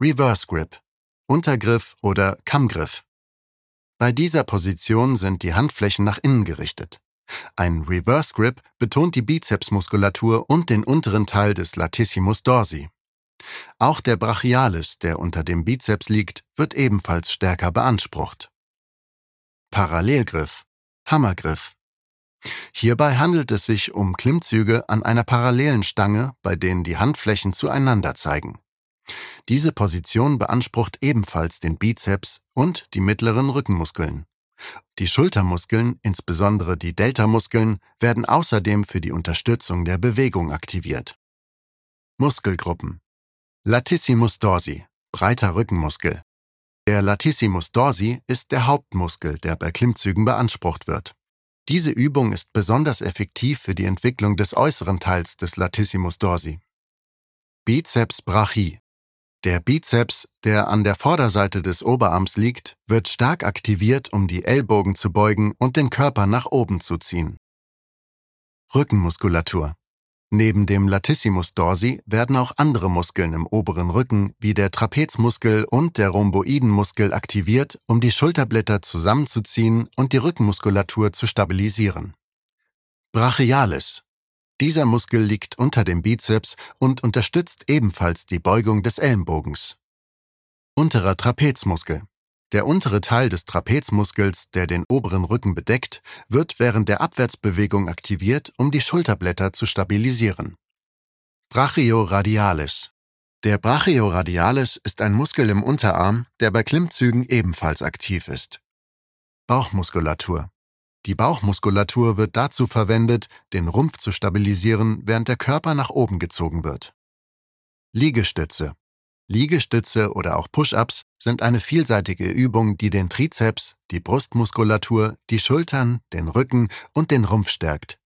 Reverse Grip, Untergriff oder Kammgriff. Bei dieser Position sind die Handflächen nach innen gerichtet. Ein Reverse Grip betont die Bizepsmuskulatur und den unteren Teil des Latissimus dorsi. Auch der Brachialis, der unter dem Bizeps liegt, wird ebenfalls stärker beansprucht. Parallelgriff, Hammergriff. Hierbei handelt es sich um Klimmzüge an einer parallelen Stange, bei denen die Handflächen zueinander zeigen. Diese Position beansprucht ebenfalls den Bizeps und die mittleren Rückenmuskeln. Die Schultermuskeln, insbesondere die Deltamuskeln, werden außerdem für die Unterstützung der Bewegung aktiviert. Muskelgruppen: Latissimus dorsi, breiter Rückenmuskel. Der Latissimus dorsi ist der Hauptmuskel, der bei Klimmzügen beansprucht wird. Diese Übung ist besonders effektiv für die Entwicklung des äußeren Teils des Latissimus dorsi. Bizeps brachii. Der Bizeps, der an der Vorderseite des Oberarms liegt, wird stark aktiviert, um die Ellbogen zu beugen und den Körper nach oben zu ziehen. Rückenmuskulatur. Neben dem Latissimus dorsi werden auch andere Muskeln im oberen Rücken wie der Trapezmuskel und der Rhomboidenmuskel aktiviert, um die Schulterblätter zusammenzuziehen und die Rückenmuskulatur zu stabilisieren. Brachialis. Dieser Muskel liegt unter dem Bizeps und unterstützt ebenfalls die Beugung des Ellenbogens. Unterer Trapezmuskel. Der untere Teil des Trapezmuskels, der den oberen Rücken bedeckt, wird während der Abwärtsbewegung aktiviert, um die Schulterblätter zu stabilisieren. Brachioradialis. Der Brachioradialis ist ein Muskel im Unterarm, der bei Klimmzügen ebenfalls aktiv ist. Bauchmuskulatur. Die Bauchmuskulatur wird dazu verwendet, den Rumpf zu stabilisieren, während der Körper nach oben gezogen wird. Liegestütze. Liegestütze oder auch Push-ups sind eine vielseitige Übung, die den Trizeps, die Brustmuskulatur, die Schultern, den Rücken und den Rumpf stärkt.